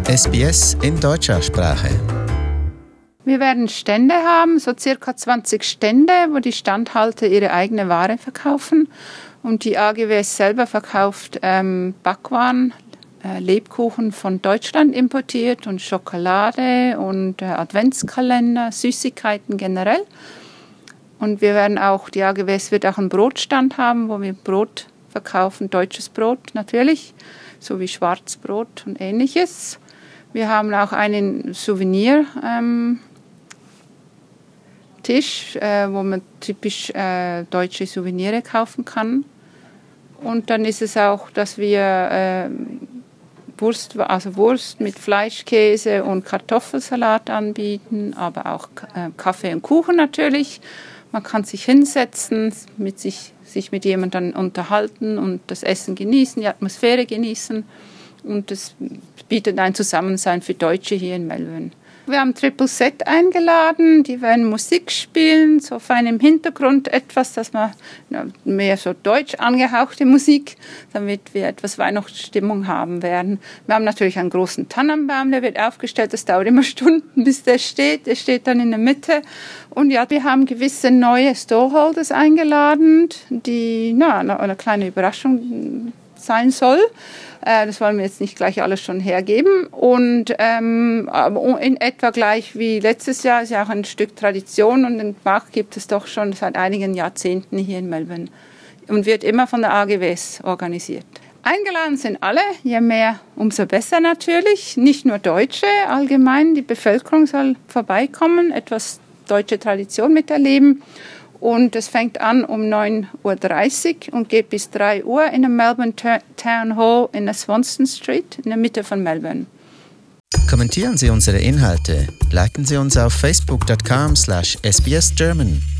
SBS in deutscher Sprache. Wir werden Stände haben, so circa 20 Stände, wo die Standhalter ihre eigene Ware verkaufen. Und die AGWS selber verkauft Backwaren, Lebkuchen von Deutschland importiert und Schokolade und Adventskalender, Süßigkeiten generell. Und wir werden auch, die AGWS wird auch einen Brotstand haben, wo wir Brot verkaufen, deutsches Brot natürlich, sowie Schwarzbrot und Ähnliches. Wir haben auch einen Souvenir Tisch, wo man typisch deutsche Souvenire kaufen kann. Und dann ist es auch, dass wir Wurst mit Fleischkäse und Kartoffelsalat anbieten, aber auch Kaffee und Kuchen natürlich. Man kann sich hinsetzen, sich mit jemandem unterhalten und das Essen genießen, die Atmosphäre genießen. Und das bietet ein Zusammensein für Deutsche hier in Melbourne. Wir haben Triple Set eingeladen, die werden Musik spielen, so auf einem Hintergrund etwas, dass man mehr so deutsch angehauchte Musik, damit wir etwas Weihnachtsstimmung haben werden. Wir haben natürlich einen großen Tannenbaum, der wird aufgestellt, das dauert immer Stunden, bis der steht dann in der Mitte. Und ja, wir haben gewisse neue Stallholders eingeladen, die eine kleine Überraschung sein soll. Das wollen wir jetzt nicht gleich alles schon hergeben. Und in etwa gleich wie letztes Jahr ist ja auch ein Stück Tradition und den Markt gibt es doch schon seit einigen Jahrzehnten hier in Melbourne und wird immer von der AGWS organisiert. Eingeladen sind alle, je mehr, umso besser natürlich. Nicht nur Deutsche, allgemein die Bevölkerung soll vorbeikommen, etwas deutsche Tradition miterleben. Und es fängt an um 9:30 Uhr und geht bis 3 Uhr in der Melbourne Town Hall in der Swanston Street in der Mitte von Melbourne. Kommentieren Sie unsere Inhalte, liken Sie uns auf facebook.com/sbsgerman.